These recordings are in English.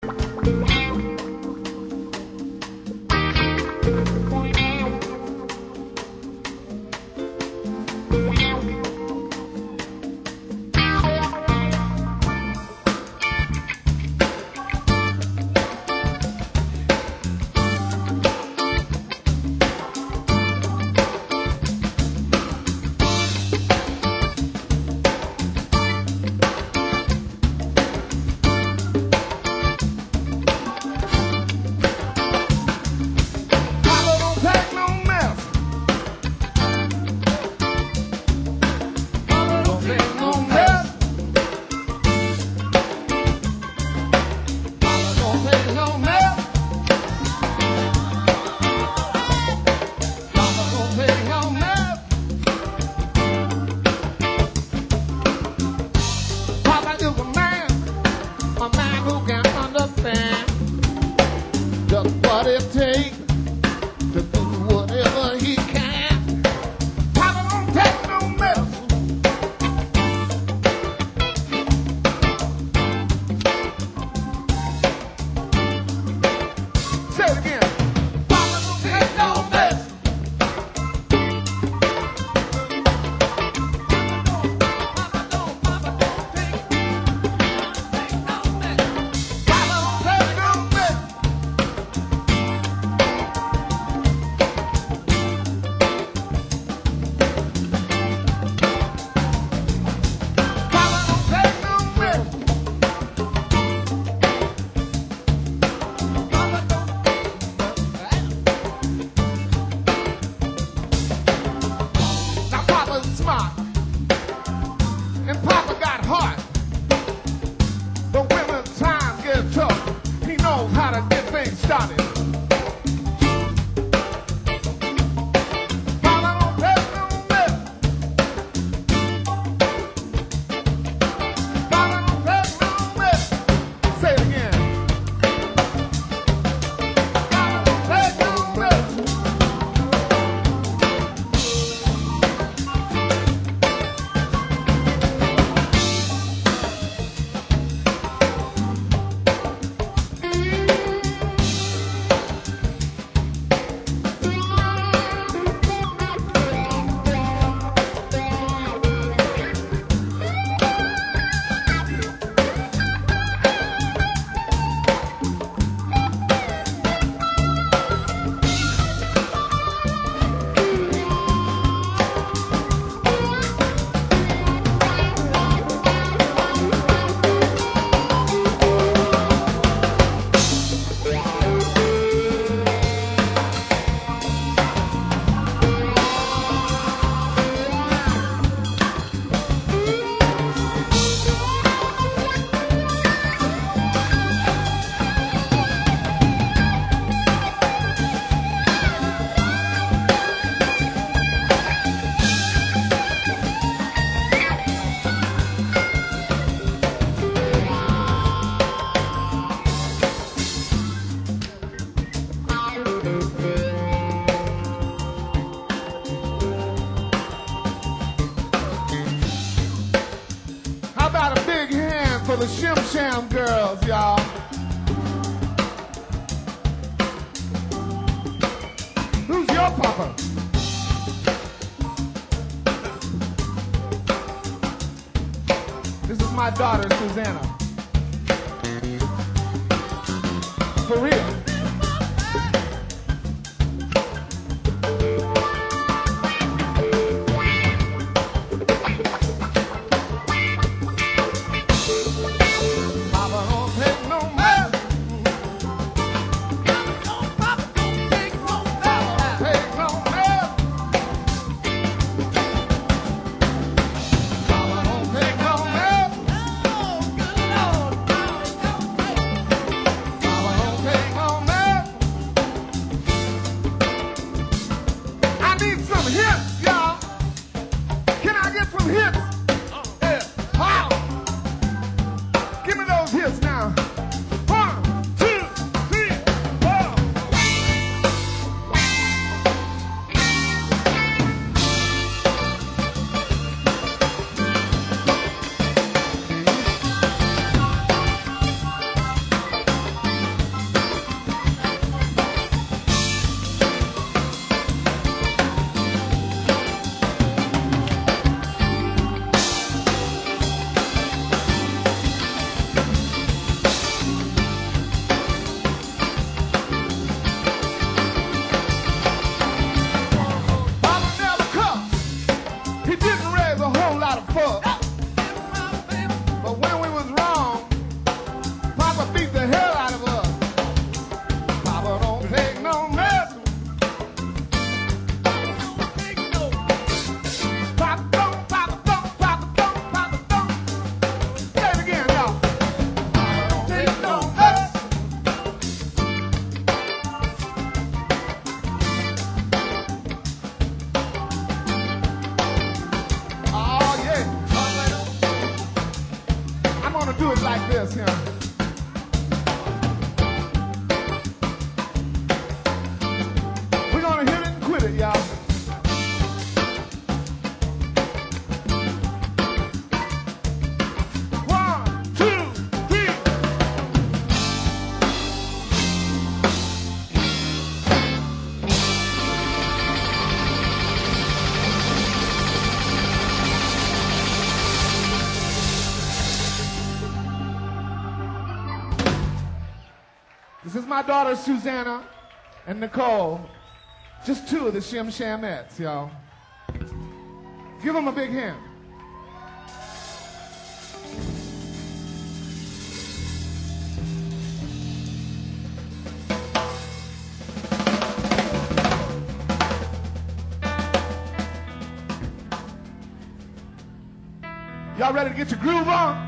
The Shim Sham Girls, y'all. Who's your papa? This is my daughter, Susanna. For real. Take This is my daughter Susanna and Nicole. Just two of the Shim Shamettes, y'all. Give them a big hand. Y'all ready to get your groove on?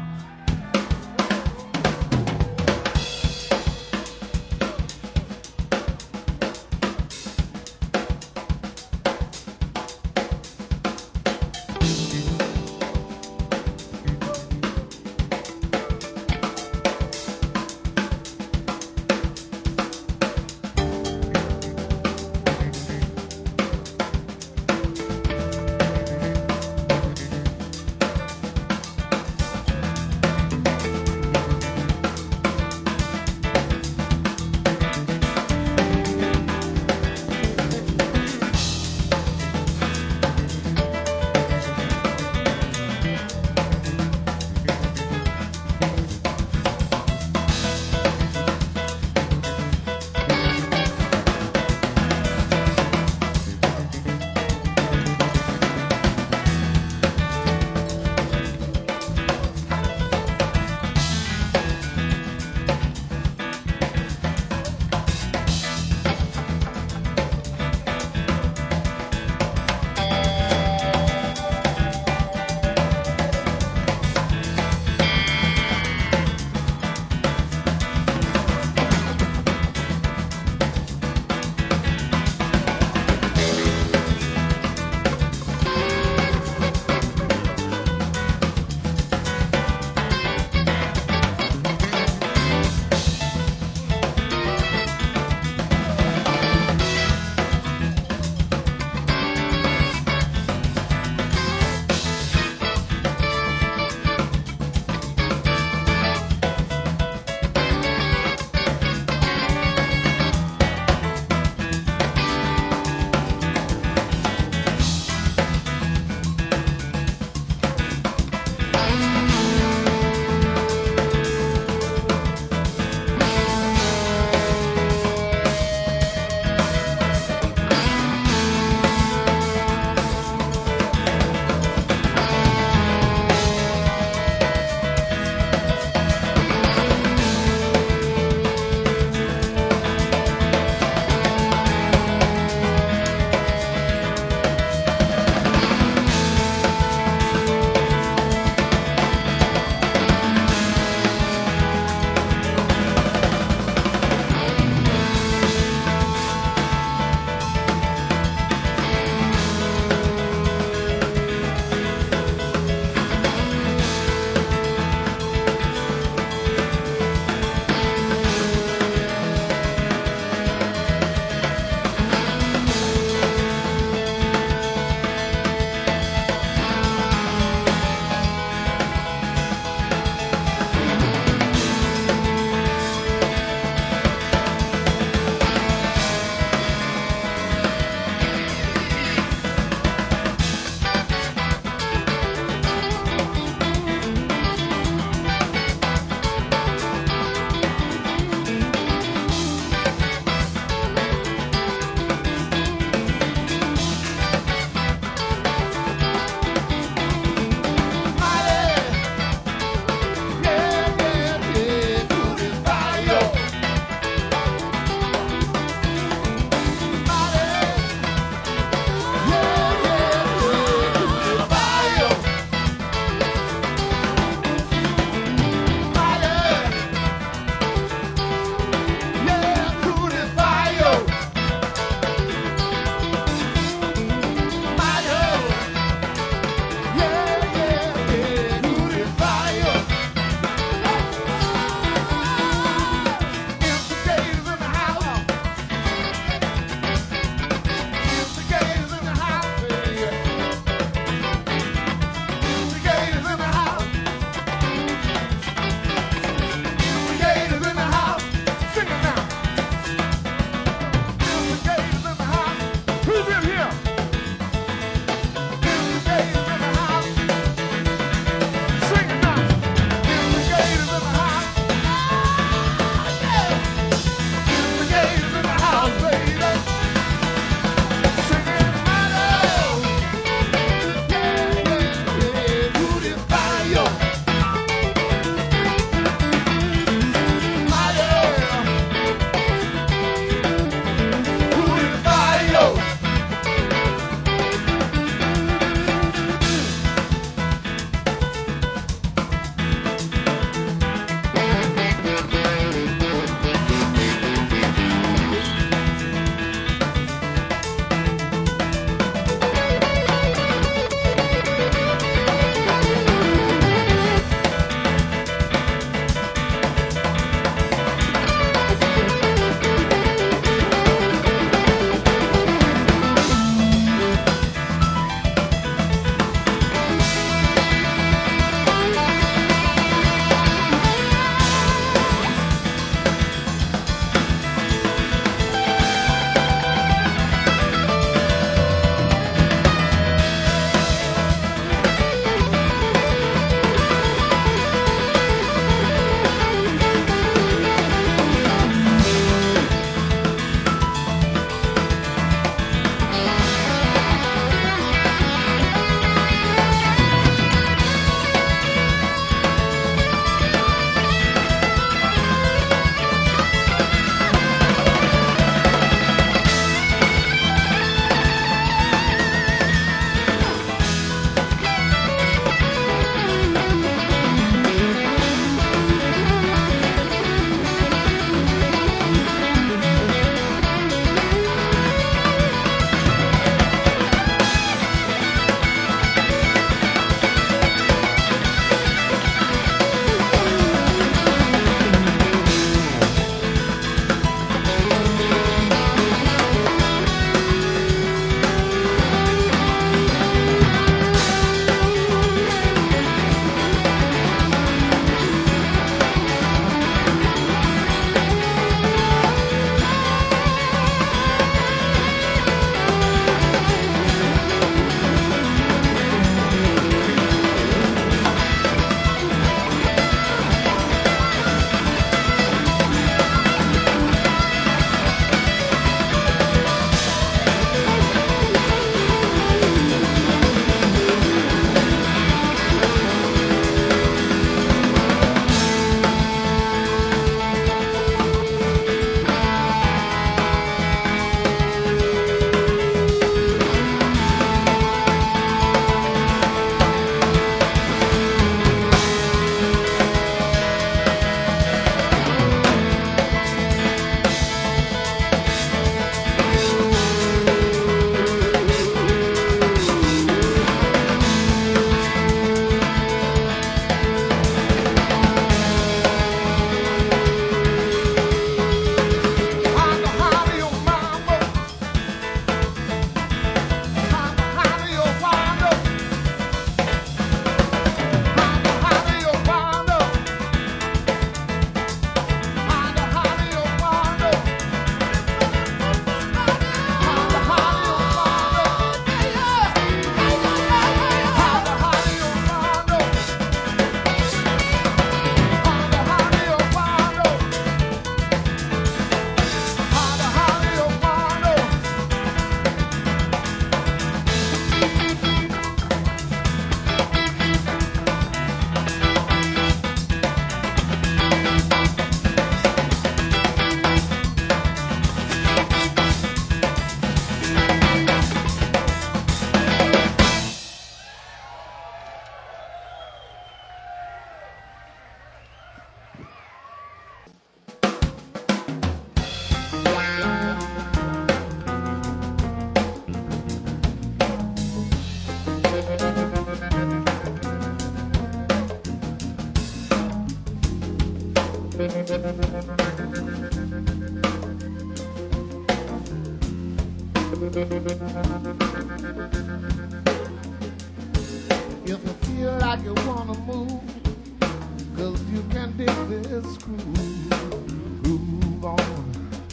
If you feel like you wanna move, 'cause you can dig this groove on.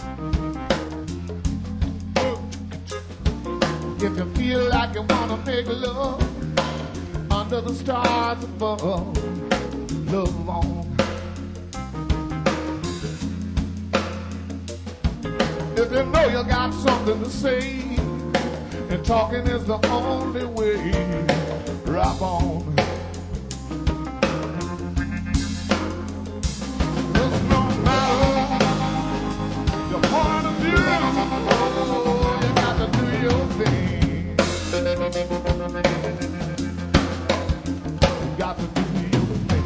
If you feel like you wanna make love under the stars above, love on. If you know you got something to say, and talking is the only way, rock on. There's no matter your point of view, oh, you got to do your thing. You got to do your thing.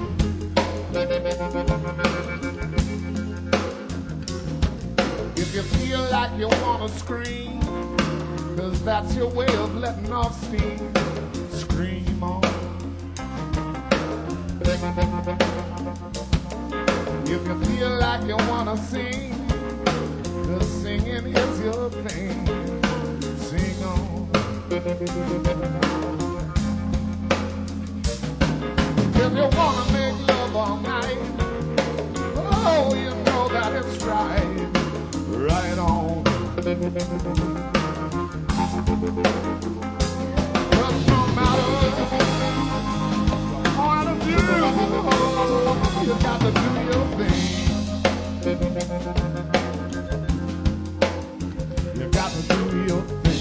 If you feel like you want to scream, 'cause that's your way of letting off steam, scream on. If you feel like you want to sing, 'cause singing is your thing, sing on. If you want to make love all night, oh, you know that it's right, right on. Cause no matter the point of view, you got to do your thing. You got to do your thing.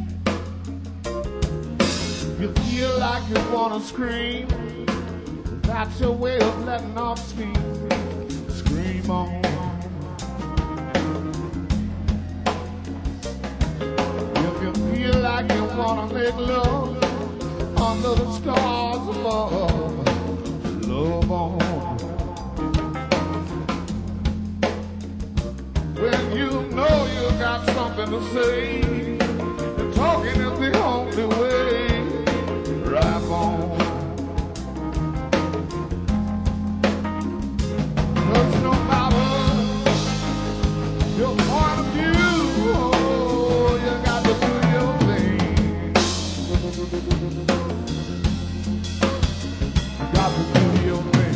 You feel like you wanna scream, That's your way of letting off steam. Scream on. If you feel like you wanna make love under the stars above, love on. When you know you got something to say, and talking is the only way. Rap on. 'Cause no matter your point of view, oh, you got to do your thing. You got to do your thing.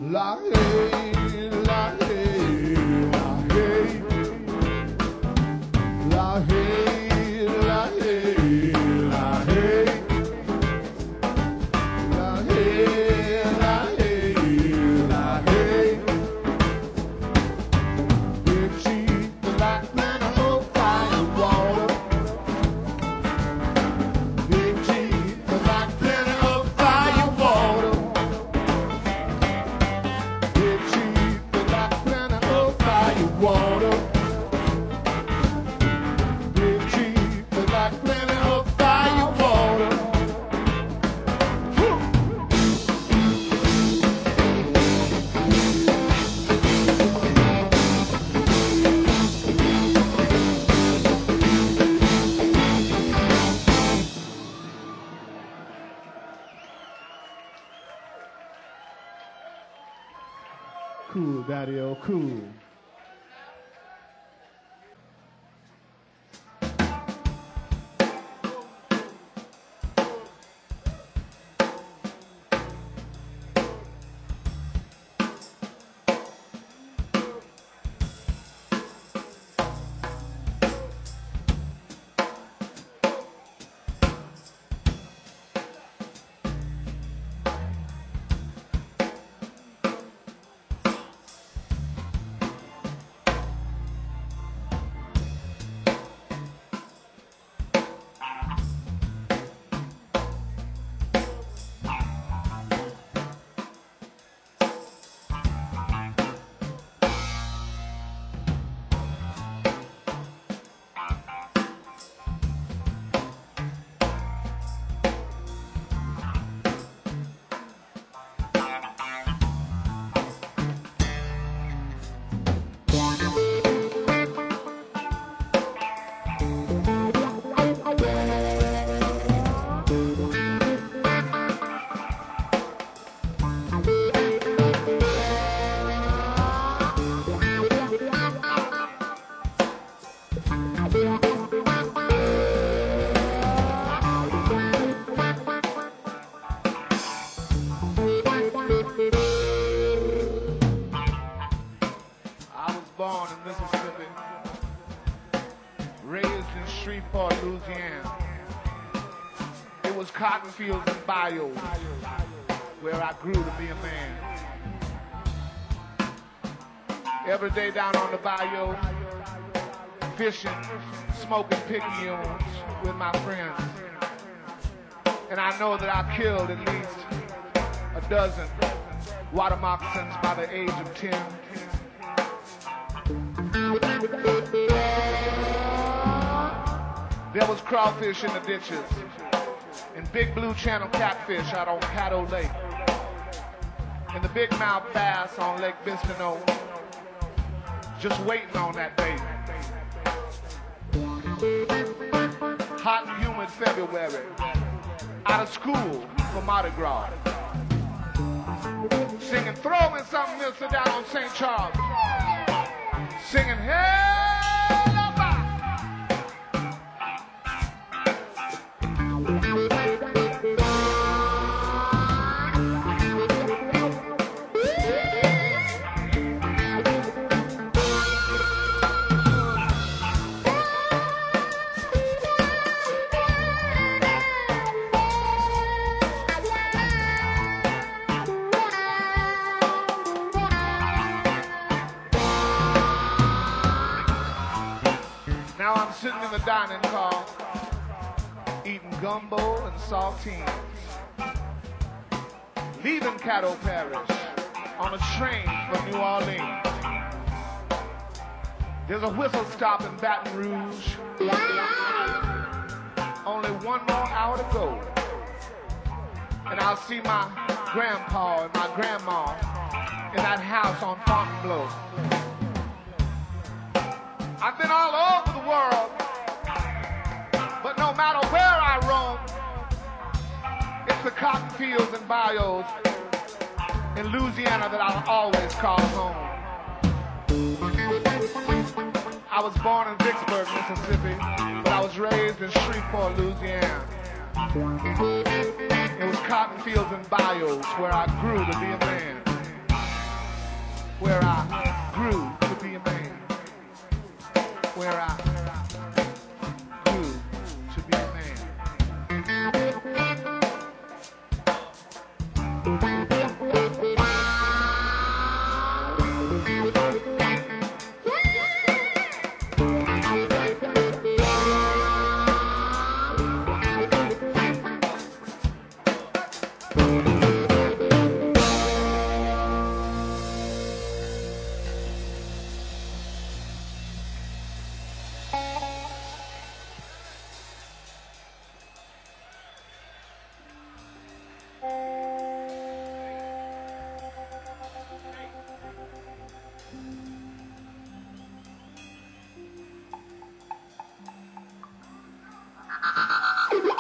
La hey, la hey, la hey. La hey, la hey, la hey. La hey, la hey, la hey. Big Chief, the black man of fire water. Big Chief, the black man of fire water. Big Chief, the black man of fire water. Big Chief, the black man of fire water. Whew. Cool, Daddy-O, cool. I was born in Mississippi, raised in Shreveport, Louisiana. It was cotton fields and bayous where I grew to be a man. Every day down on the bayou, fishing, smoking picayunes with my friends. And I know that I killed at least a dozen water moccasins by the age of 10. There was crawfish in the ditches and big blue channel catfish out on Caddo Lake and the big mouth bass on Lake Bistineau, just waiting on that bait. Hot and humid February, out of school for Mardi Gras, singing "Throw Me Something, Mister" down on St. Charles, singing "Hey, Love." Now I'm sitting in the dining car, eating gumbo and saltines, leaving Caddo Parish on a train for New Orleans. There's a whistle stop in Baton Rouge. Only one more hour to go, and I'll see my grandpa and my grandma in that house on Fontainebleau. I've been all over the world, but no matter where I roam, it's the cotton fields and bayous in Louisiana that I'll always call home. I was born in Vicksburg, Mississippi, but I was raised in Shreveport, Louisiana. It was cotton fields and bayous where I grew to be a man.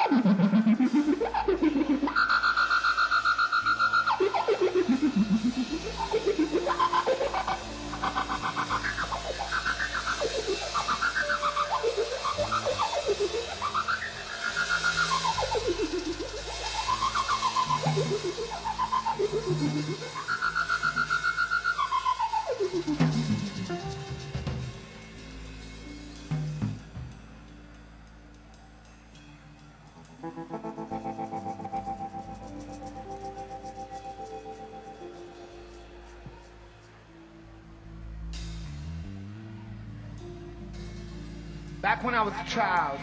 Back when I was a child,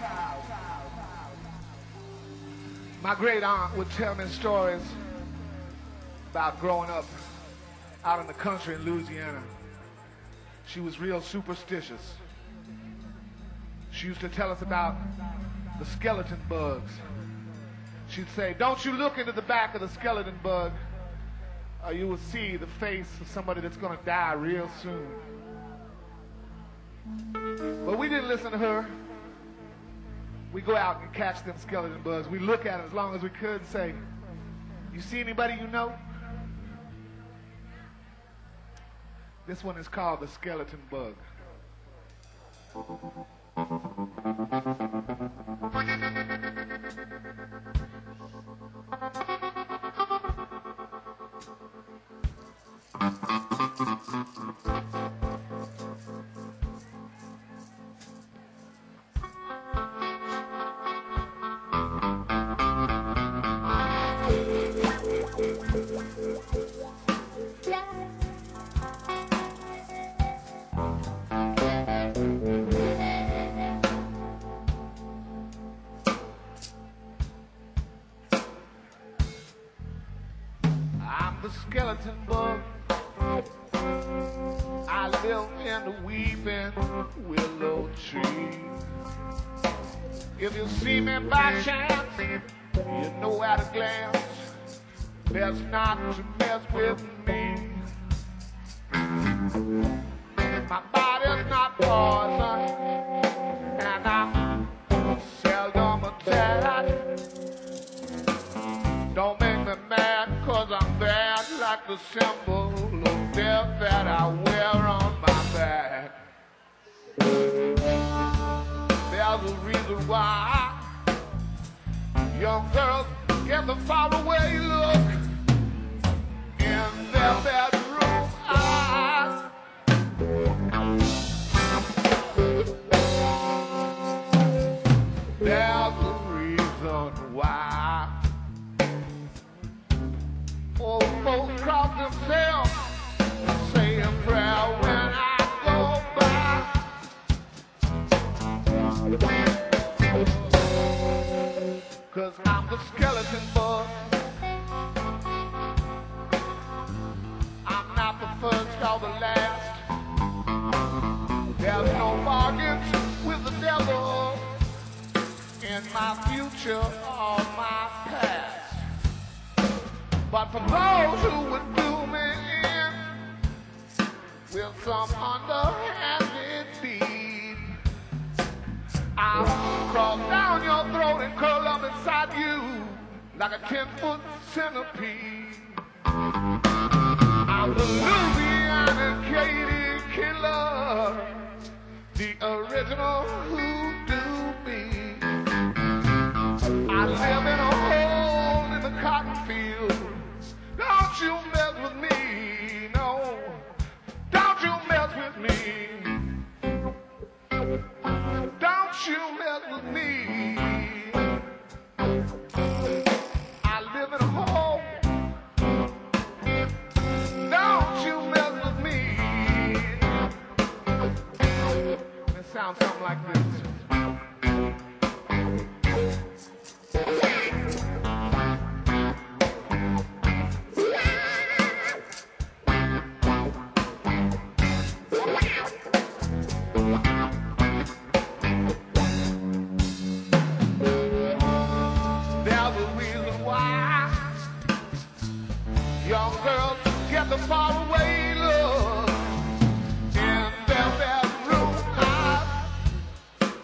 my great aunt would tell me stories about growing up out in the country in Louisiana. She was real superstitious. She used to tell us about the skeleton bugs. She'd say, don't you look into the back of the skeleton bug, or you will see the face of somebody that's gonna die real soon. But we didn't listen to her. We go out and catch them skeleton bugs. We look at them as long as we could and say, you see anybody you know? This one is called the skeleton bug. The skeleton bug. I live in the weeping willow tree. If you see me by chance, you know at a glance, best not to mess with me. My body's not poison, and I'm seldom attacked. Don't make me mad, 'cause I'm bad like the symbol of death that I wear on my back. There's a reason why young girls get the faraway look in their bedroom eyes. There's a reason why old folks cross themselves, say a prayer when I go by. 'Cause I'm the skeleton bug. I'm not the first or the last. There's no bargains with the devil in my future or my past. But for those who would do me in with some underhanded deed, I'll crawl down your throat and curl up inside you like a 10-foot centipede. I'm the Louisiana Katie killer, the original hoodoo bee. I live in a hole in the cotton field. Don't you mess with me, no. Don't you mess with me. Don't you mess with me. I live in a hole. Don't you mess with me. It sounds something like this. Young girls get the faraway look in their bedroom eyes.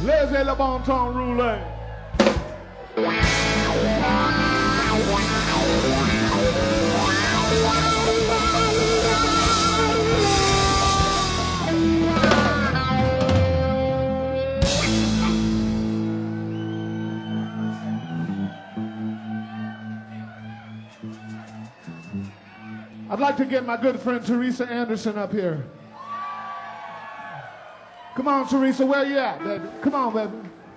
Laissez le bon temps rouler. I'd like to get my good friend Teresa Anderson up here. Come on, Teresa, where you at, baby? Come on, baby.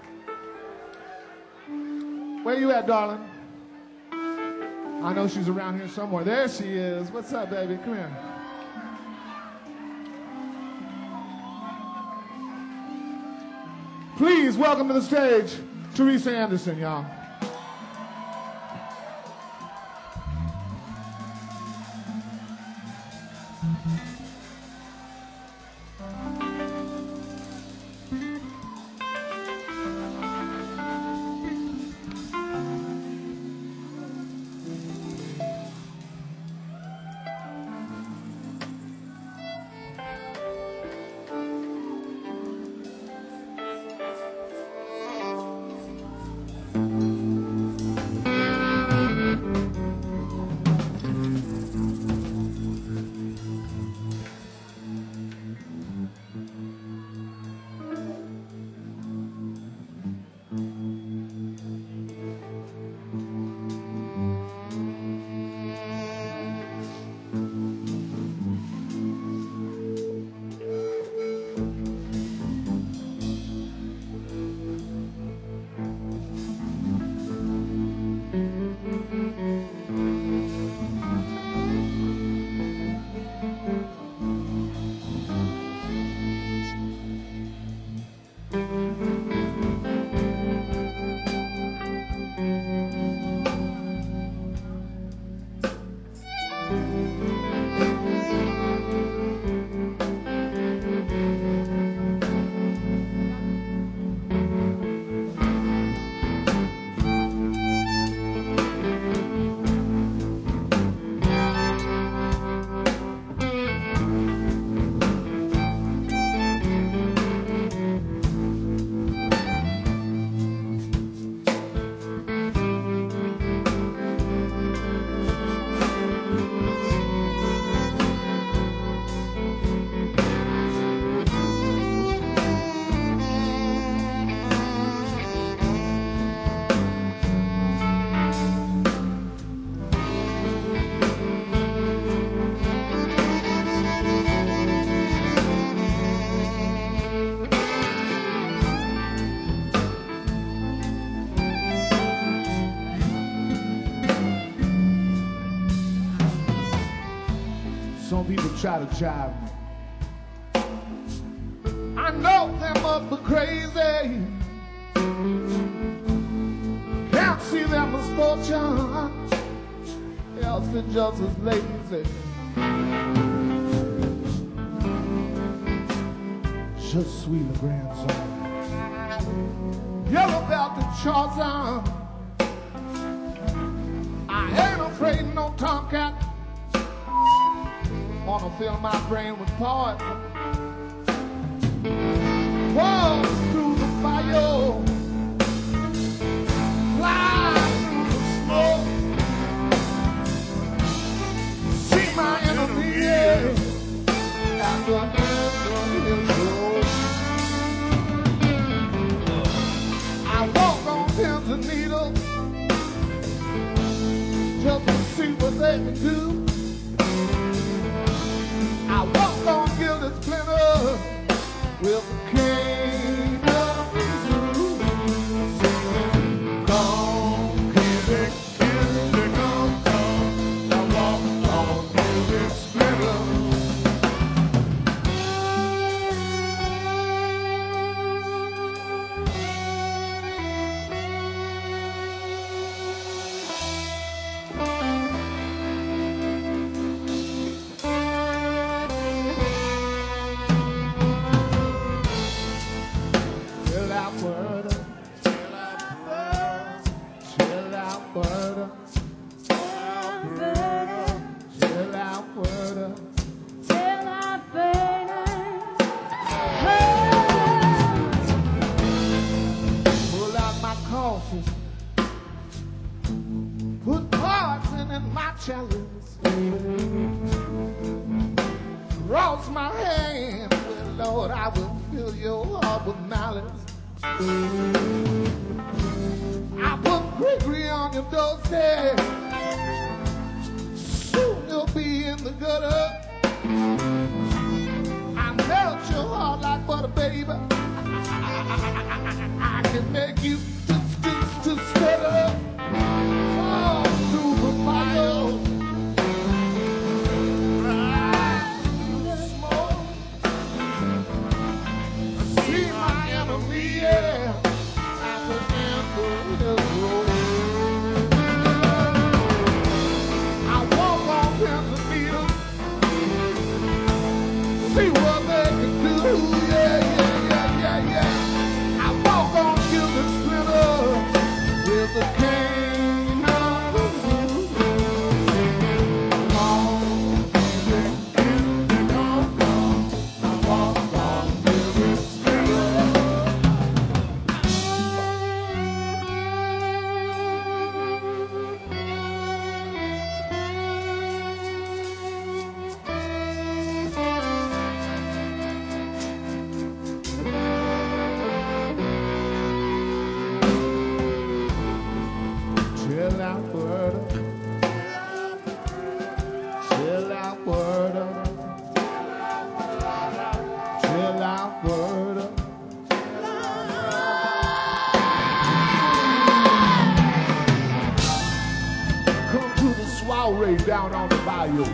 Where you at, darling? I know she's around here somewhere. There she is. What's up, baby? Come here. Please welcome to the stage, Teresa Anderson, y'all. Some people try to jive me. I know they must be crazy. Can't see their misfortune, else they're just as lazy. Just sweet the grandson, yellow about the charts on. I ain't afraid no tomcat. Wanna fill my brain with poison. Walk through the fire, fly through the smoke. See my enemy at the end of his road. I walk on pins and needles just to see what they can do. I walk on gilded splinters with the king of Missouri. Come, Kenny, Kenny, come, come. I walk on gilded splinters. fill your heart with malice. I put Gregory on your doorstep. Soon you'll be in the gutter. I melt your heart like butter, baby. I can make you to stutter. Oh, super fire. Smoke. See my enemy, yeah. At the end of the road. I walk on pins and needles. See what they can do, yeah, yeah, yeah, yeah, yeah. I walk on gilded splinters with the cane of the blues. Come on, baby, come, come. I walk on gilded splinters. Chill out, word up. Chill out, word up. Chill out, word up. Come to the soiree down on the bayou.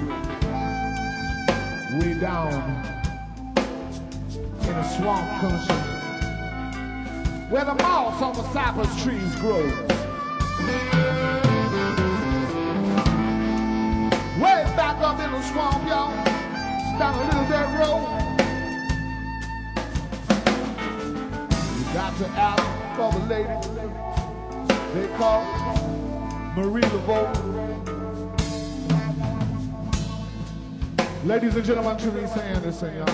Way down in a swamp country where the moss on the cypress trees grows. Way back up in the swamp, y'all, down a little dirt road. You got to ask for the lady they call Marie Laveau. Ladies and gentlemen, Teresa Anderson, y'all.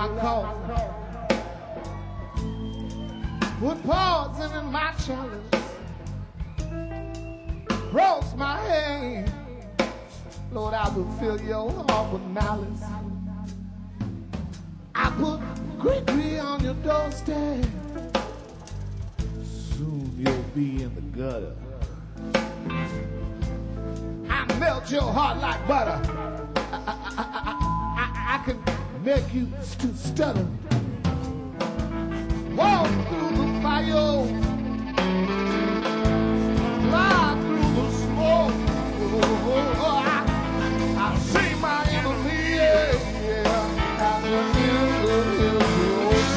my coffee. Put poison in my chalice. Roast my hand. Lord, I will fill your heart with malice. I put Gregory on your doorstep. Soon you'll be in the gutter. I melt your heart like butter. I can make you to stutter. Walk through the fire, fly through the smoke. I see my enemy, yeah, at the end of his road.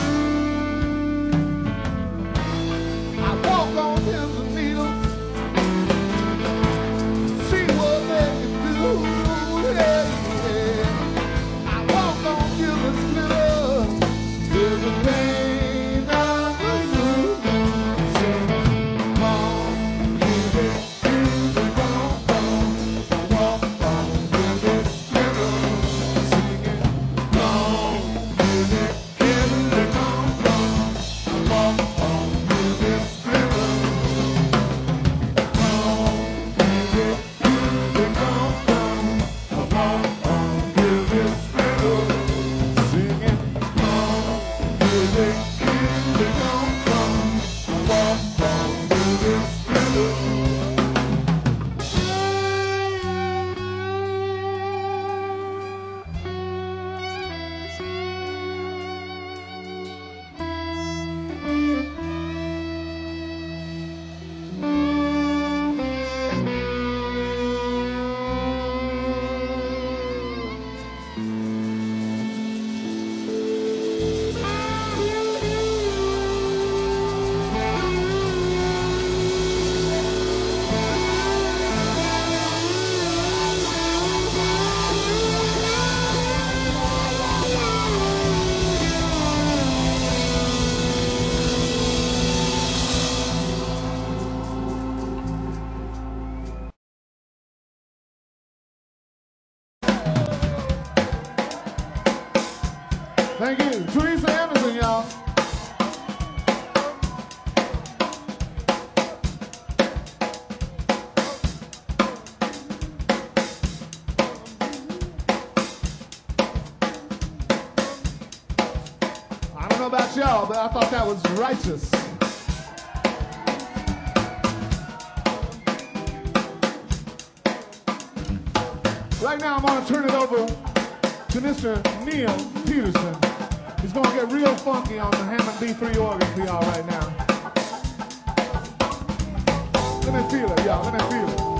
I walk on pins and needles, see what they can do, yeah. I walk on human glitter, there's a pain of the truth. Thank you. Teresa Anderson, y'all. I don't know about y'all, but I thought that was righteous. Right now, I'm going to turn it over to Mr. Neil Peterson. He's going to get real funky on the Hammond B3 organ for y'all right now. Let me feel it, y'all. Let me feel it.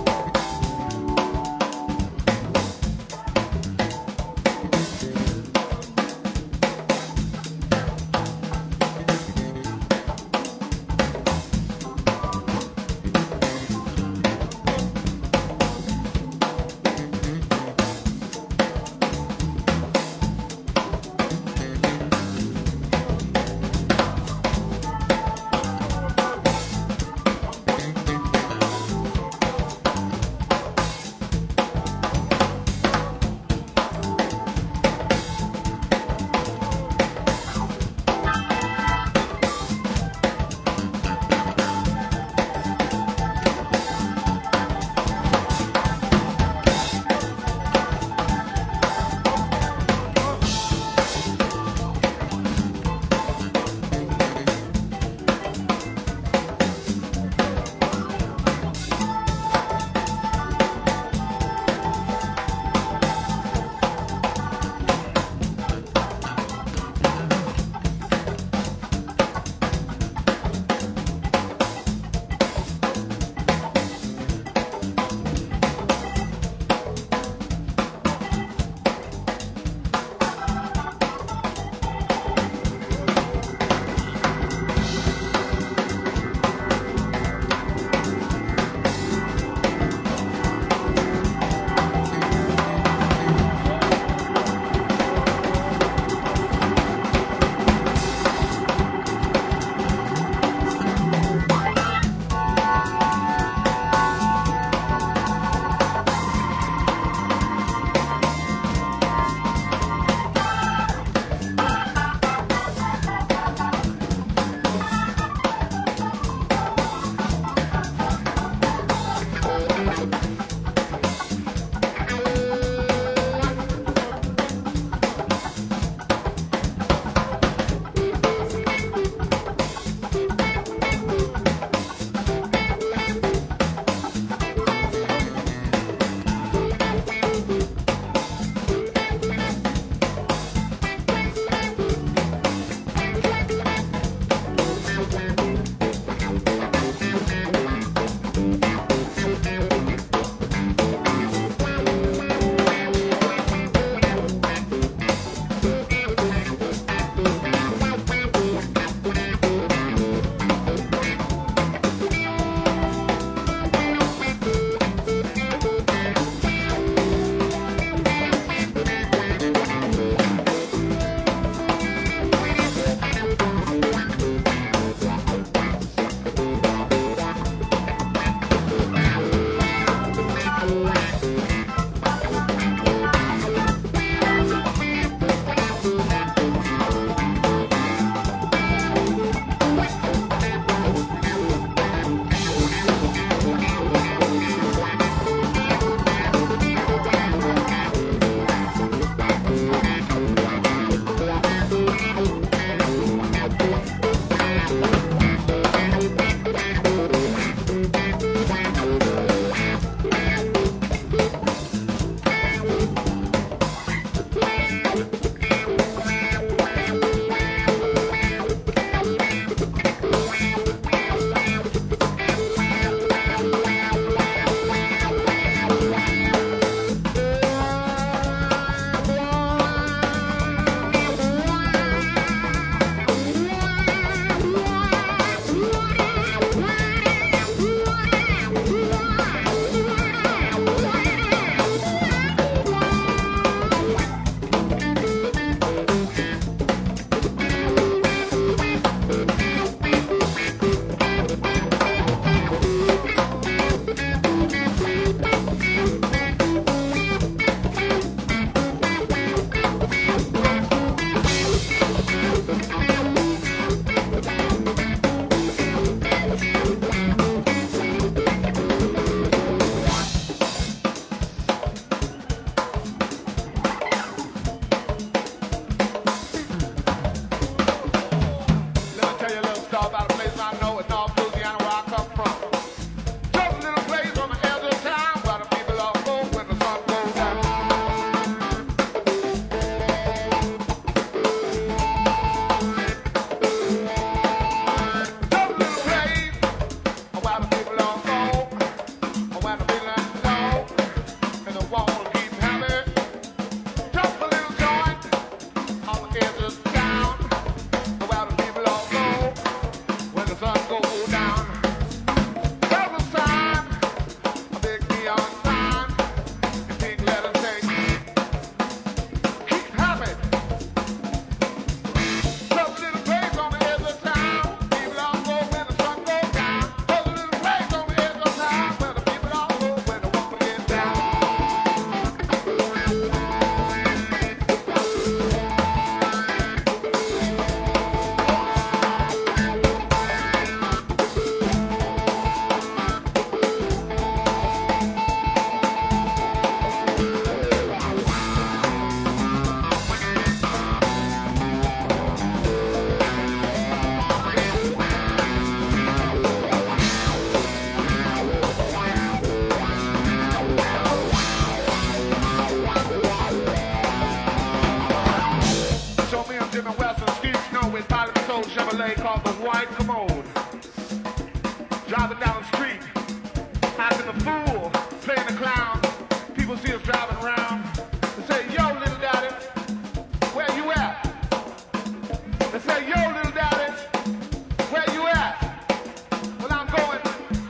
red commode, driving down the street, acting a fool, playing the clown. People see us driving around and say, yo, little daddy, where you at? They say, yo, little daddy, where you at? Well, I'm going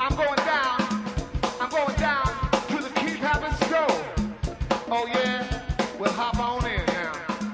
down to the Keep Happy Store. Oh yeah, we'll hop on in now.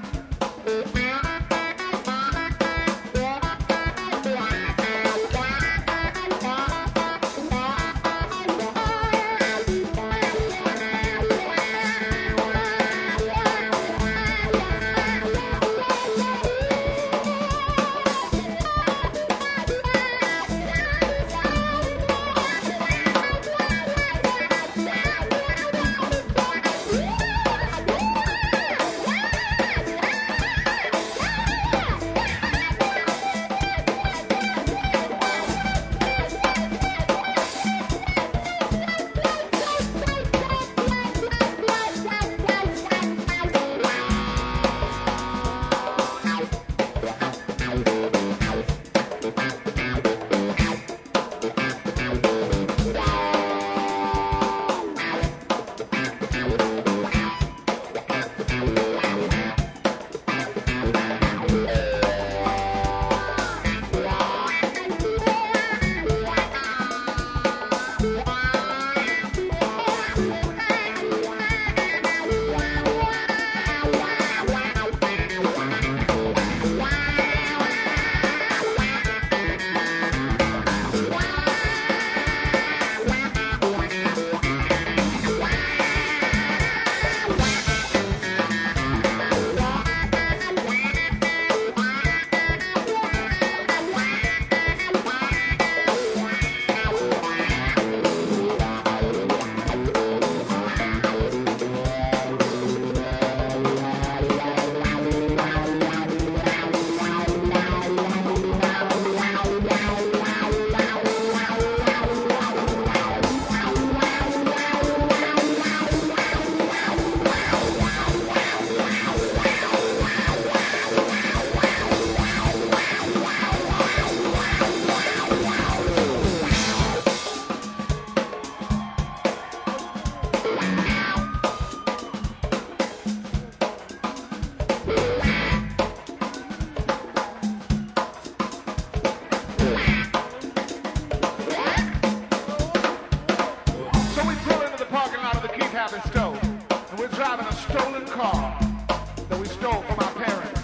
And we're driving a stolen car that we stole from our parents.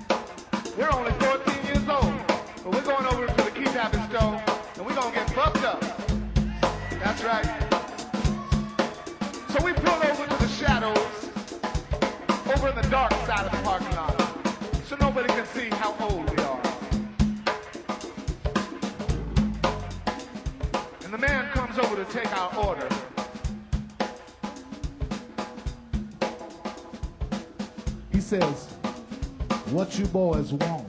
We're only 14 years old, but we're going over to the Keep Happy store and we're going to get fucked up. That's right. So we pulled over to the shadows, over in the dark side of the parking lot, so nobody can see how old we are. And the man comes over to take our order. He says, "What you boys want?"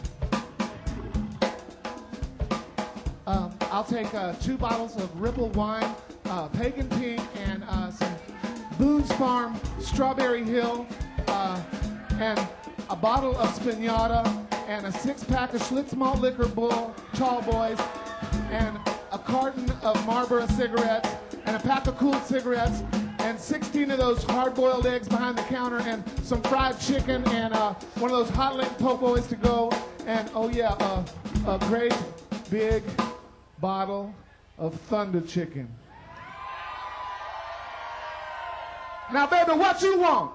I'll take 2 bottles of Ripple wine, Pagan Pink, and some Boone's Farm Strawberry Hill, and a bottle of Spinata, and a 6-pack of Schlitz Malt Liquor Bull, Tall Boys, and a carton of Marlboro cigarettes, and a pack of Cool cigarettes, and 16 of those hard-boiled eggs behind the counter, and some fried chicken, and one of those hot link po' boys to go, and oh yeah, a great big bottle of Thunder Chicken. Now, baby, what you want?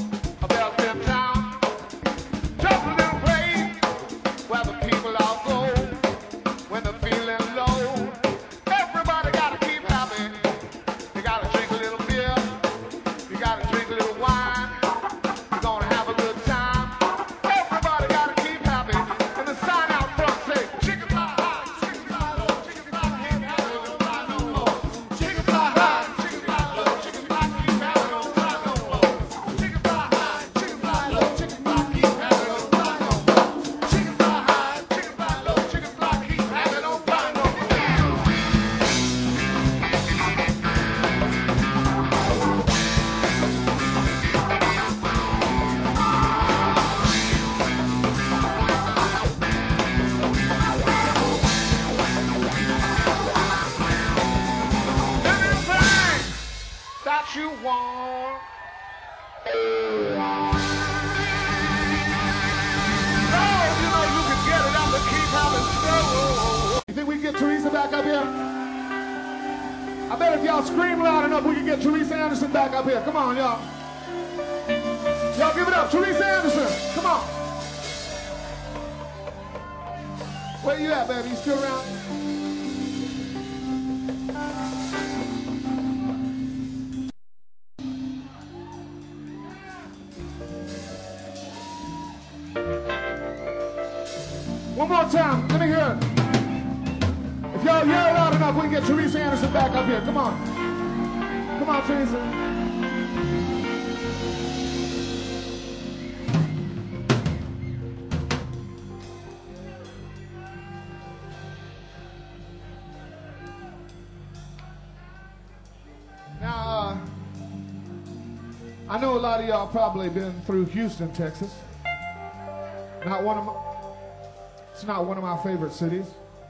Where the people all go. back up here? I bet if y'all scream loud enough, we can get Teresa Anderson back up here. Come on, y'all. Y'all give it up. Teresa Anderson, come on. Where you at, baby? You still around? One more time. Let me hear it. If y'all yell loud enough, we can get Teresa Anderson back up here. Come on. Come on, Teresa. Now, I know a lot of y'all probably been through Houston, Texas. It's not one of my favorite cities.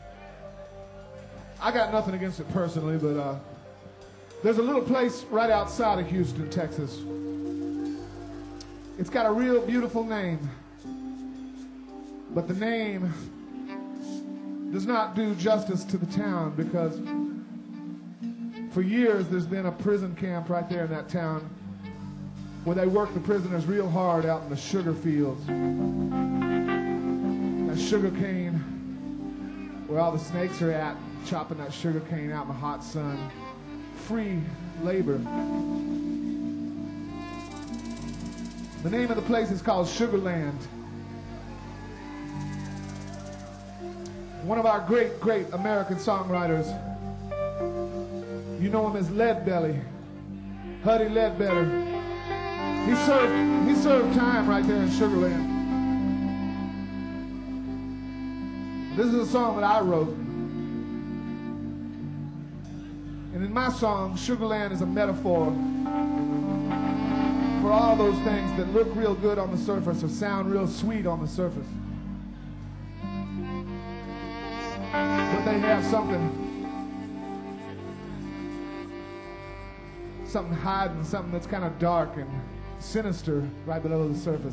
I got nothing against it personally, but there's a little place right outside of Houston, Texas. It's got a real beautiful name, but the name does not do justice to the town because for years there's been a prison camp right there in that town where they work the prisoners real hard out in the sugar fields. That sugar cane where all the snakes are at, chopping that sugar cane out in the hot sun. Free labor. The name of the place is called Sugar Land. One of our great, great American songwriters, you know him as Leadbelly, Huddy Ledbetter. He served time right there in Sugar Land. This is a song that I wrote. And in my song, Sugar Land is a metaphor for all those things that look real good on the surface or sound real sweet on the surface. But they have something hiding, something that's kind of dark and sinister right below the surface.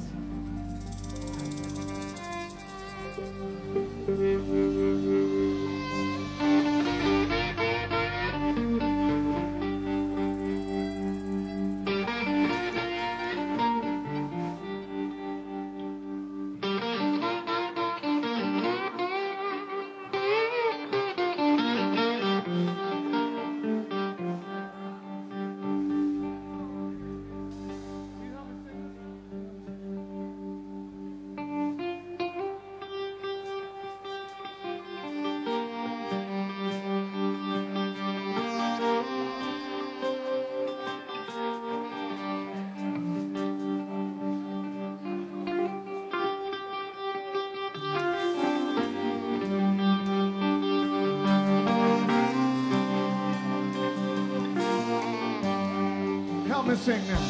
Help me sing now.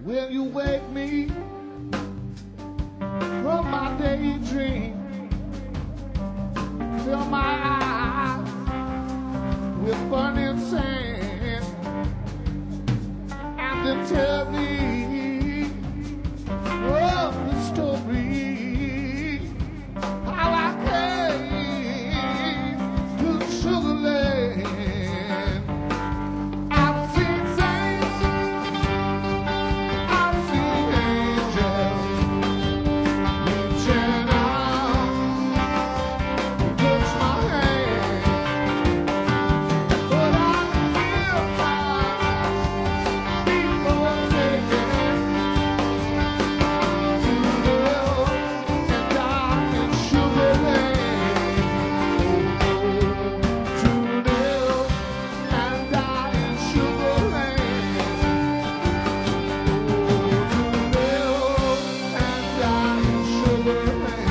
Will you wake me from my daydream? Fill my eyes with burning sand, and then tell me of the story, how I came to Sugarland. I've seen saints, I've seen angels reaching out to touch my hand, but I feel my people taking to live and die in Sugarland. To live and die in Sugarland. To live and die in Sugarland.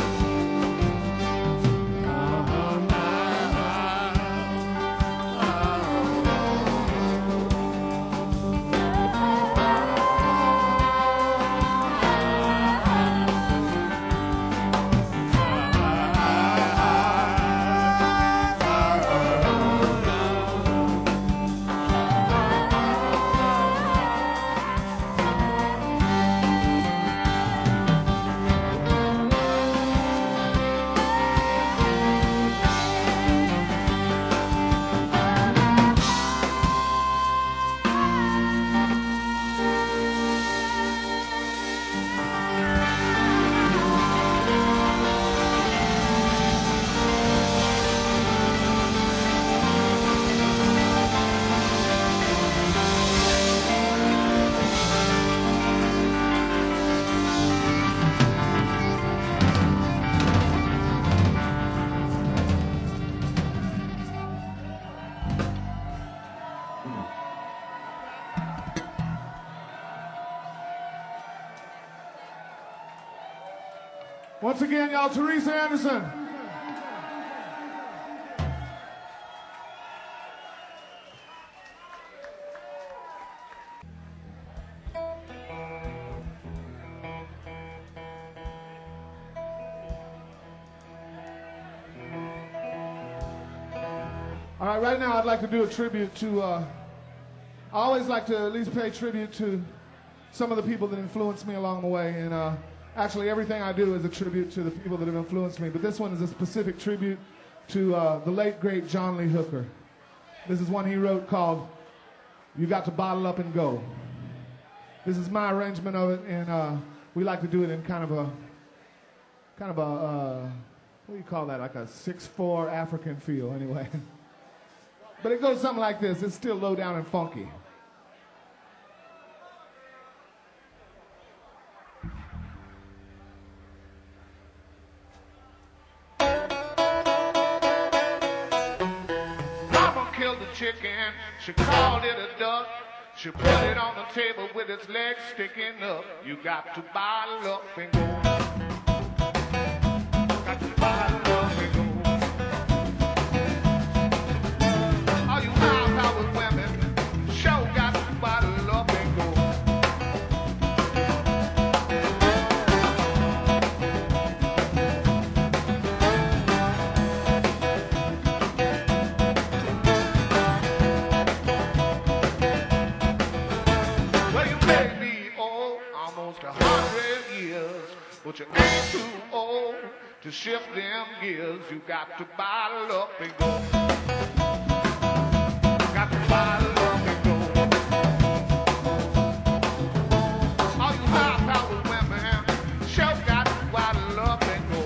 Once again, y'all, Teresa Anderson. All right, right now I'd like to do a tribute to, I always like to at least pay tribute to some of the people that influenced me along the way, and actually everything I do is a tribute to the people that have influenced me, but this one is a specific tribute to the late, great John Lee Hooker. This is one he wrote called You Got to Bottle Up and Go. This is my arrangement of it, and we like to do it in kind of a, what do you call that, like a 6/4 African feel, anyway. But it goes something like this. It's still low down and funky. Mama killed the chicken. She called it a duck. She put it on the table with its legs sticking up. You got to bottle up and go. Got to bottle up and go. All you high-powered women, sure got to bottle up and go. Well, you may be old, almost 100 years, but you ain't too old to shift them gears. You got to bottle up and go. Got to bottle up and go. All you high-powered women, sure got to bottle up and go.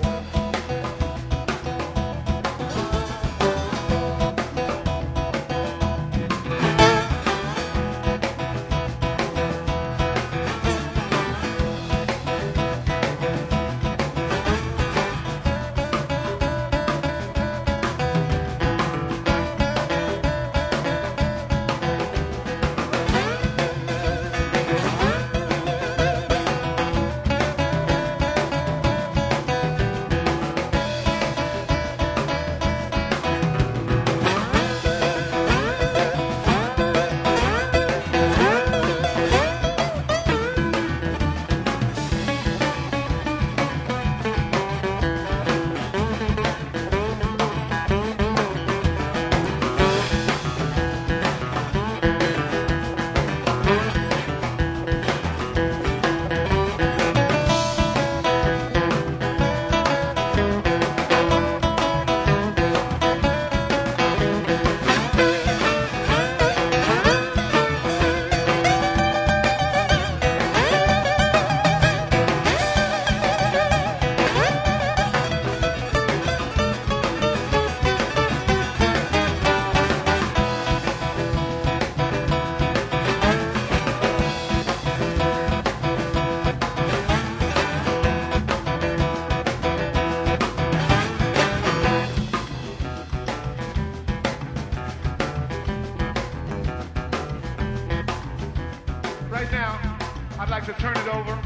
Right now, I'd like to turn it over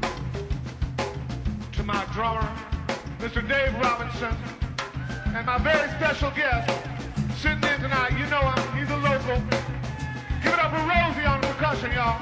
to my drummer, Mr. Dave Robinson, and my very special guest sitting in tonight. You know him, he's a local. Give it up for Rosie on percussion, y'all.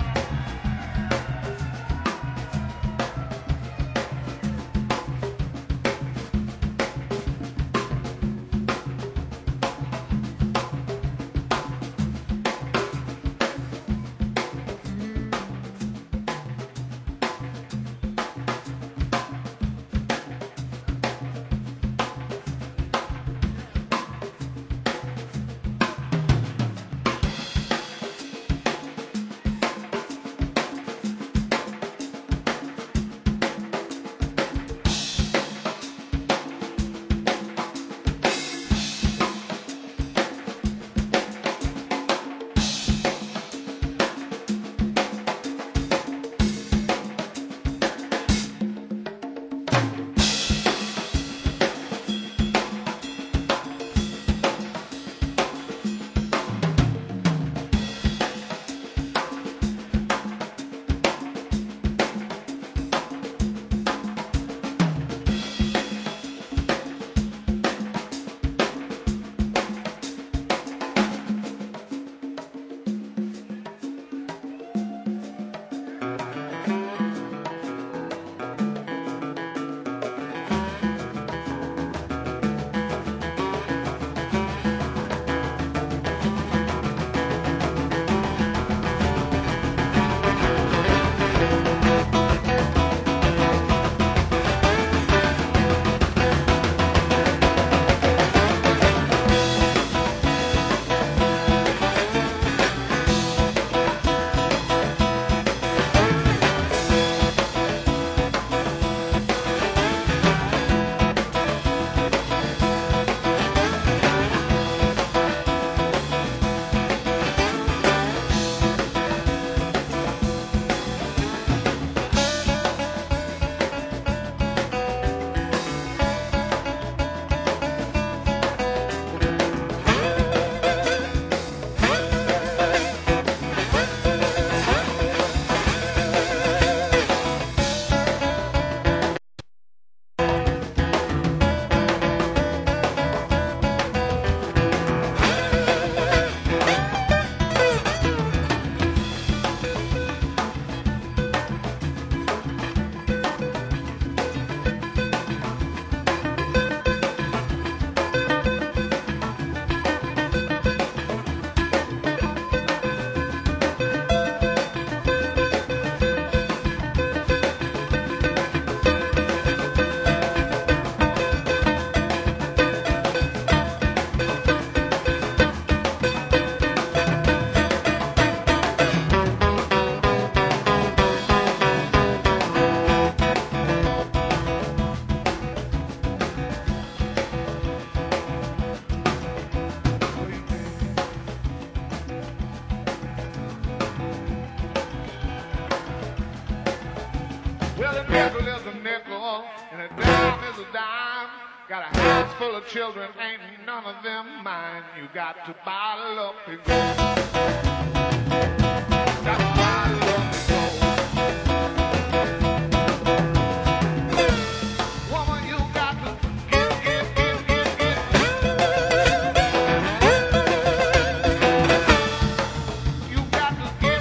Got a house full of children, ain't none of them mine. You got to bottle up and go. Got to bottle up and go. Woman, you got to get. You got to get.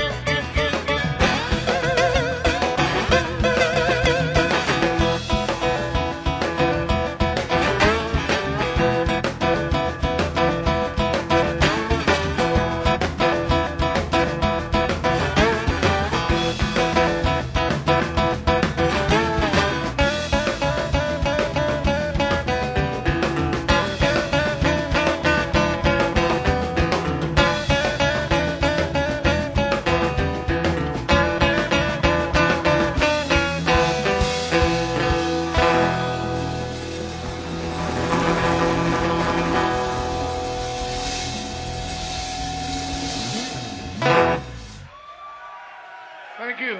Thank you.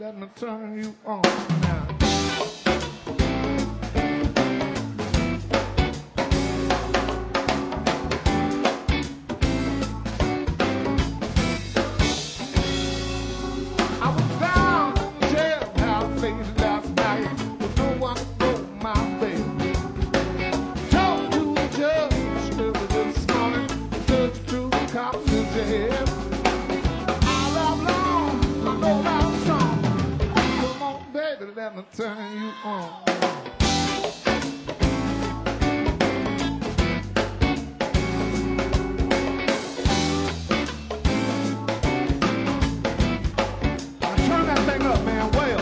let me turn you on now. I was down jailhouse late last night with no one to my bed. Talked to the judge early this morning, judge to the cops in jail. Let me turn you on. Turn that thing up, man. Well.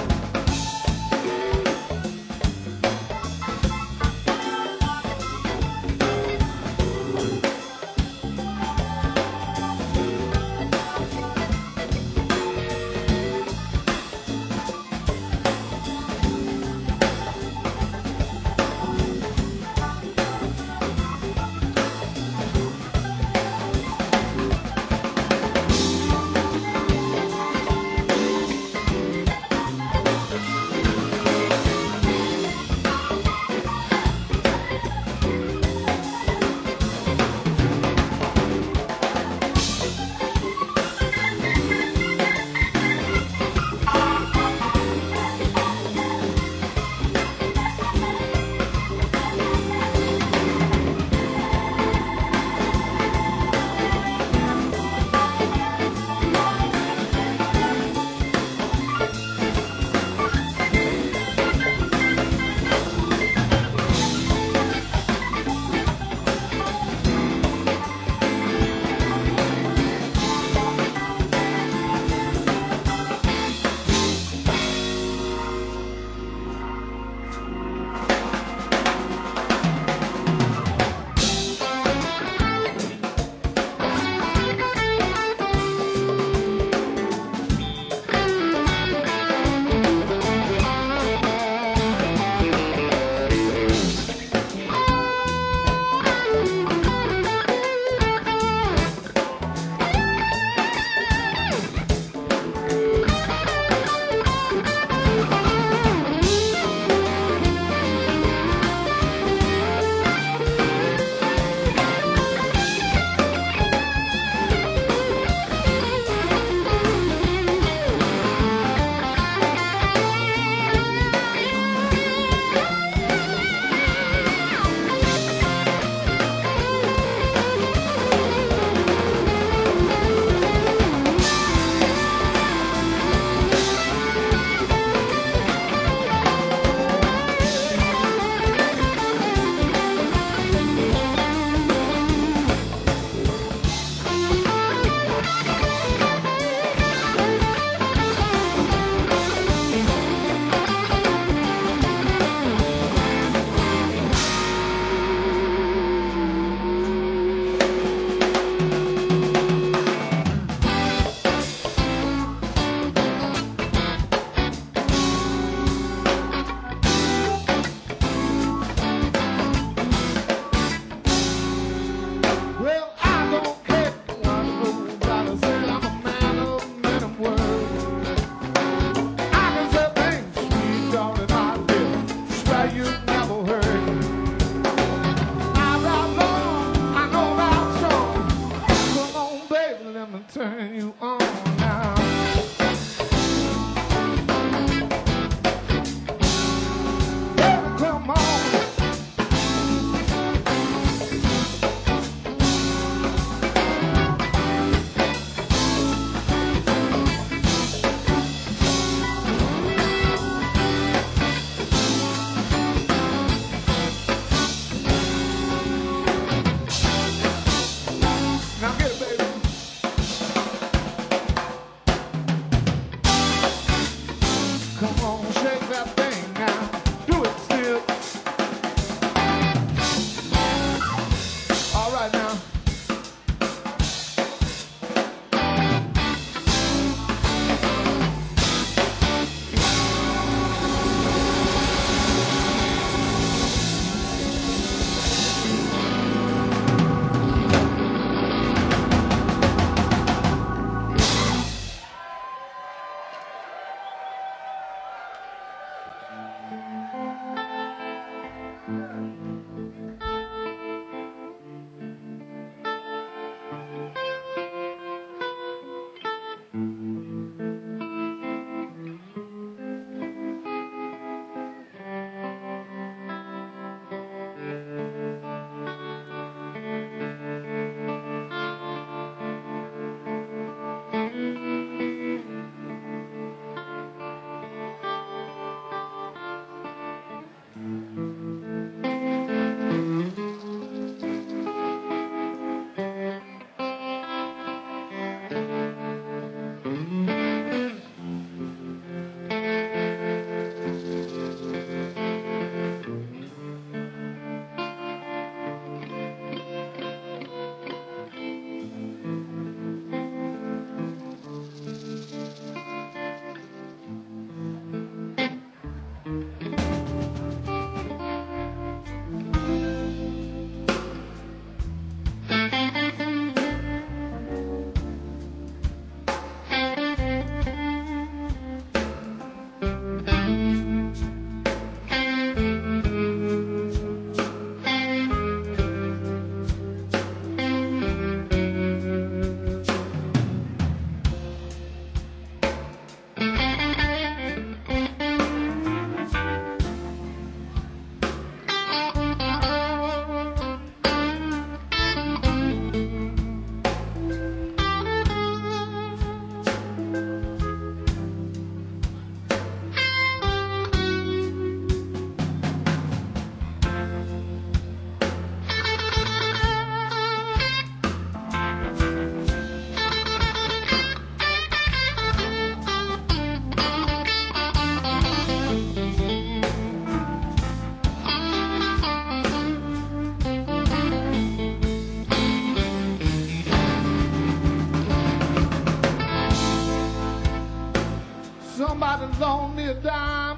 Somebody loaned me a dime.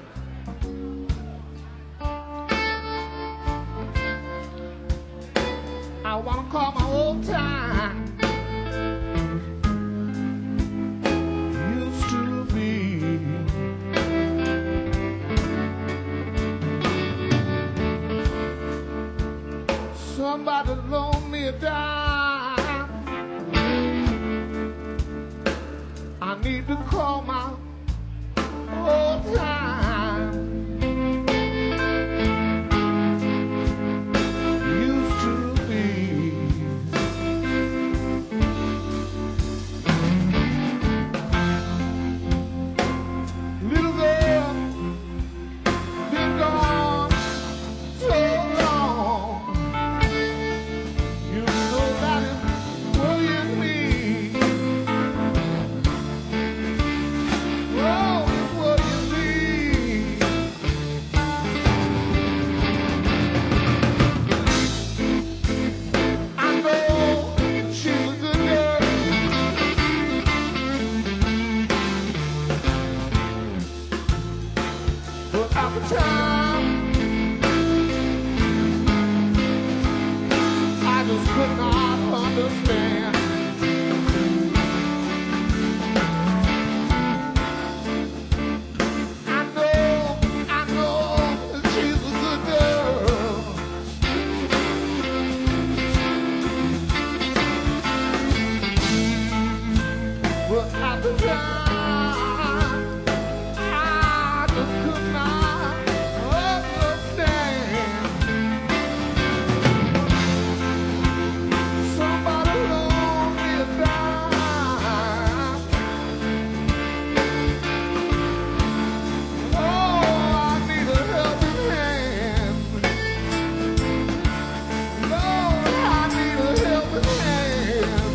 I wanna call my old time. Used to be. Somebody loaned me a dime. I need to call my old time. Used to be. Little girl, been gone so long. You know that it's worrying me. Oh, it's worrying me. I know she's a good girl, but at the time I just could not understand. I know that she's a good girl, but at the time I just could not understand. Somebody loaned me a dime. Oh, I need a helping hand. Lord, I need a helping hand.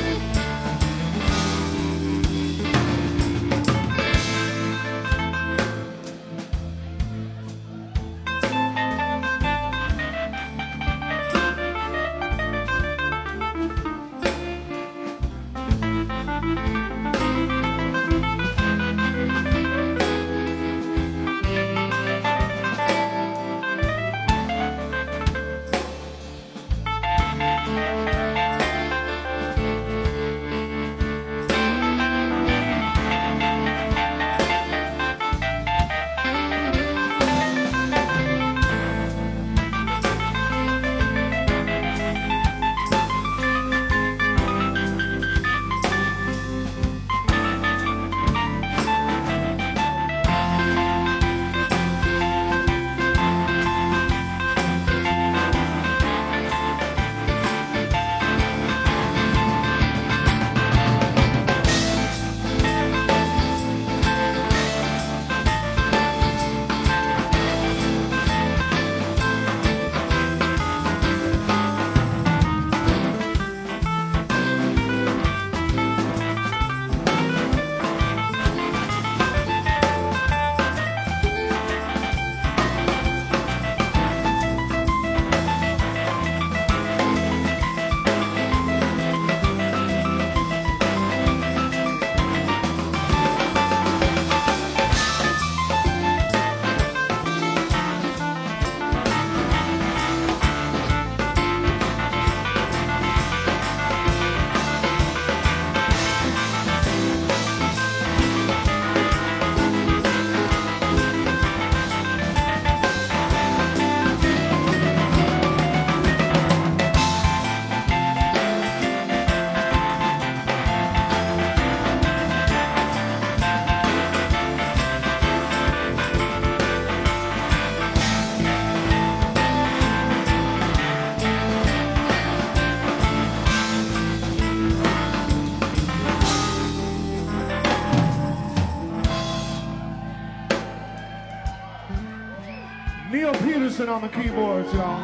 Neil Peterson on the keyboards, y'all.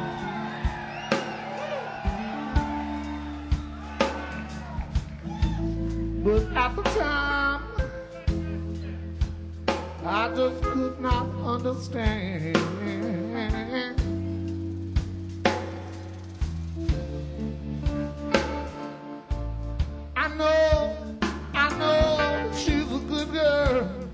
But at the time, I just could not understand. I know she's a good girl.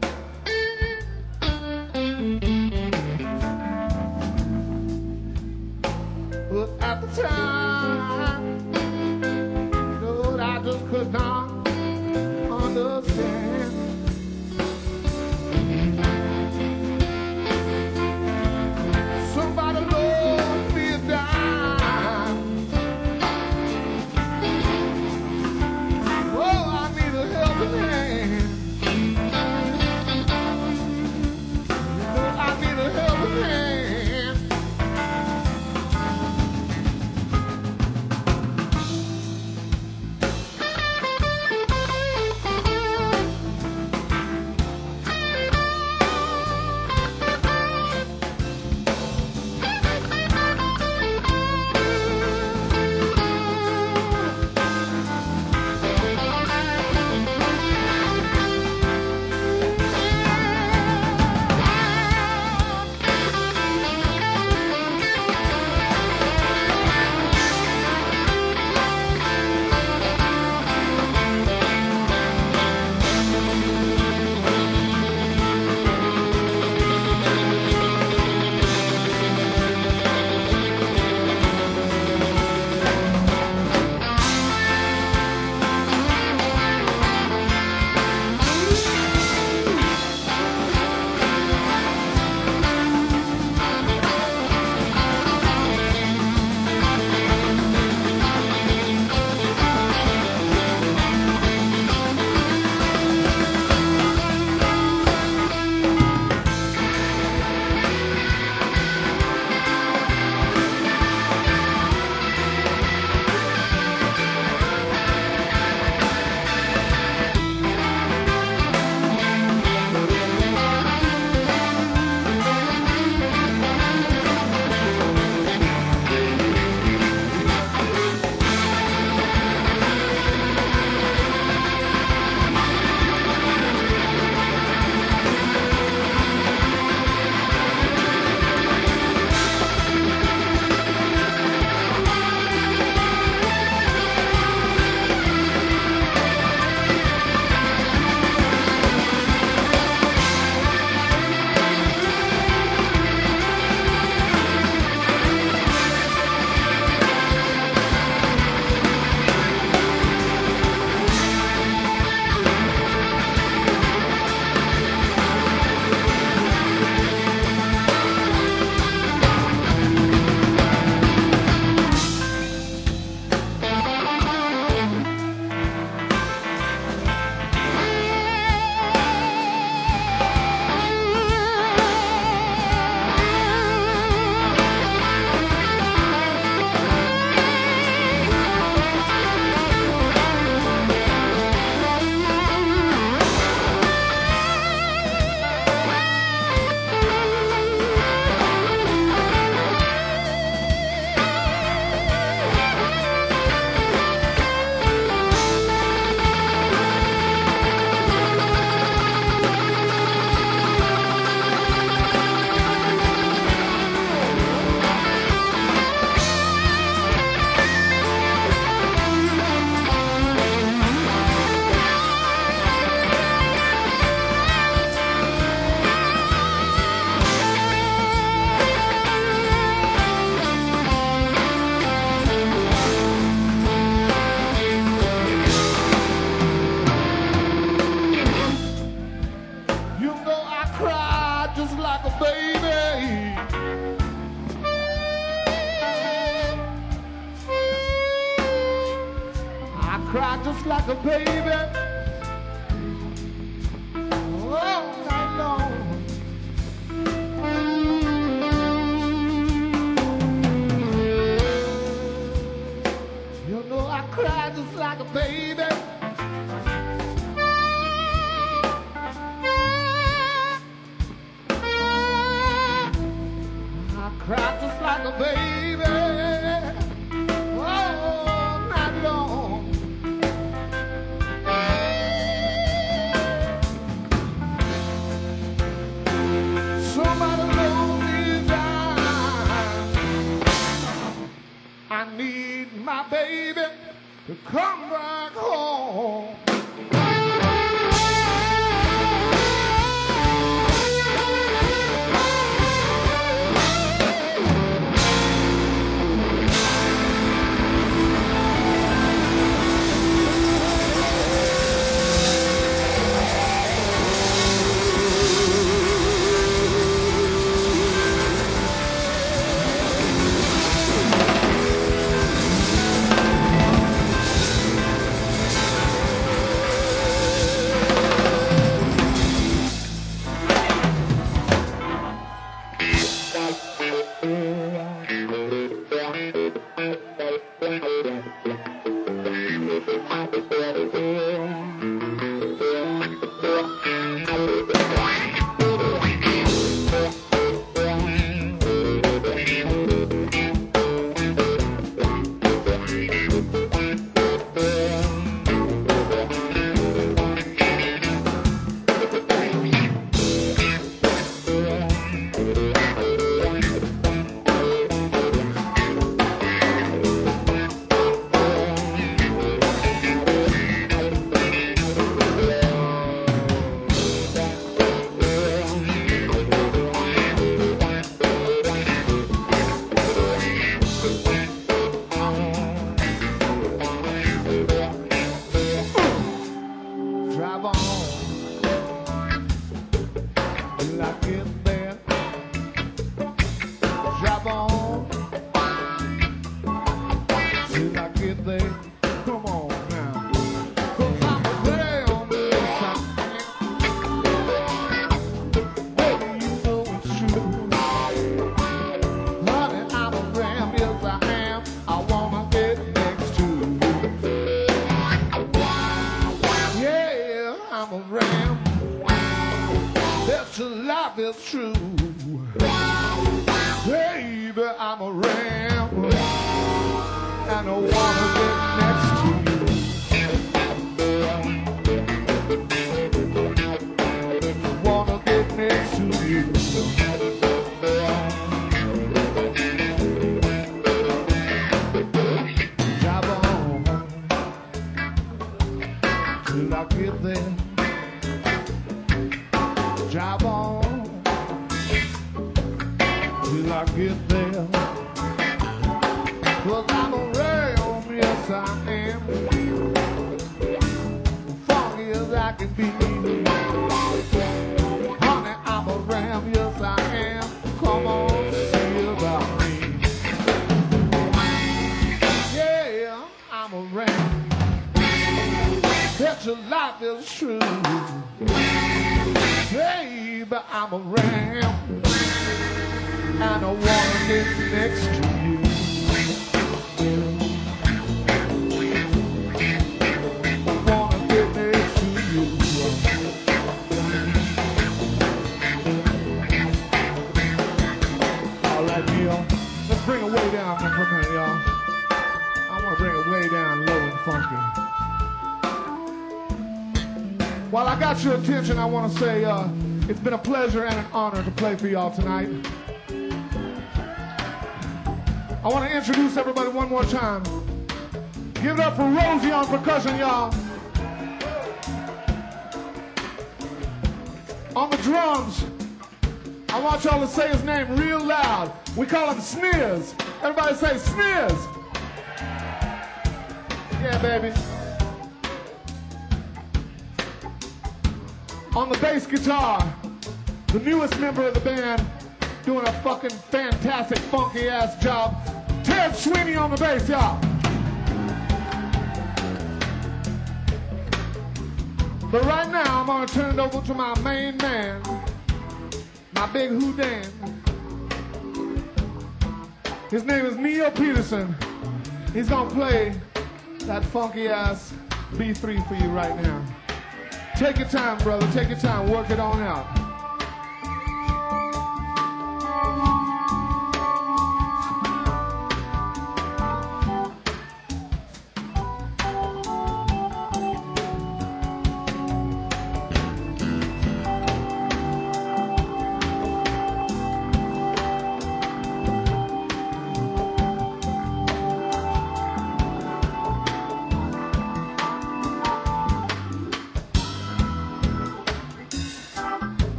just like a baby. I cry just like a baby. All night long. You know I cry just like a baby. I cry just like a baby. All night long. Somebody load me down. I need my baby to come back home. While I got your attention, I want to say it's been a pleasure and an honor to play for y'all tonight. I want to introduce everybody one more time. Give it up for Rosie on percussion, y'all. On the drums, I want y'all to say his name real loud. We call him Sneers. Everybody say Sneers. Yeah, baby. On the bass guitar, the newest member of the band, doing a fucking fantastic, funky ass job. Ted Sweeney on the bass, y'all. But right now, I'm gonna turn it over to my main man, my big houdan. His name is Neil Peterson. He's gonna play that funky ass B3 for you right now. Take your time, brother, take your time, work it on out.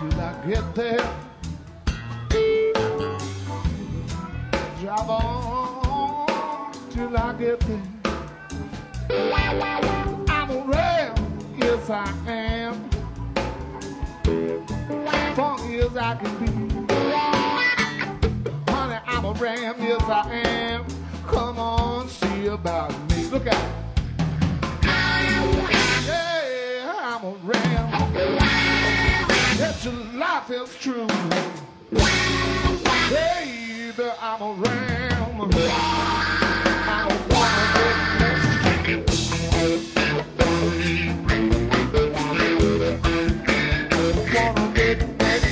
till I get there. Drive on till I get there. I'm a ram, yes I am. Funky as I can be. Honey, I'm a ram, yes I am. Come on, see about me. Look out. Yeah, I'm a ram. That's your life is true. Baby, I'm a ram. I don't wanna get next. Wanna get next.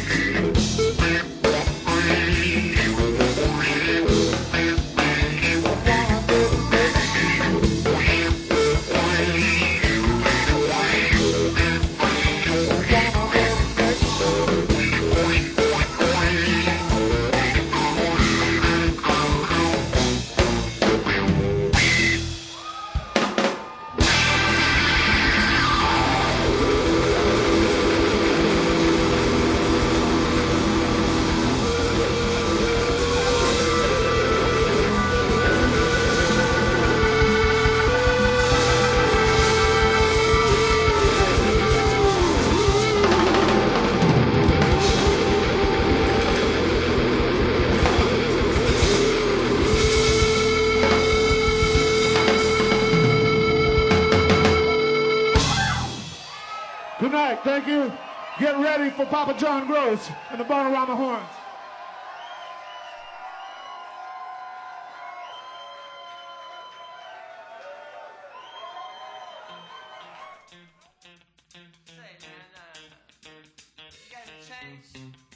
Good night, thank you. Get ready for Papa John Gross and the Bonorama Horns. Say, man, you got any change?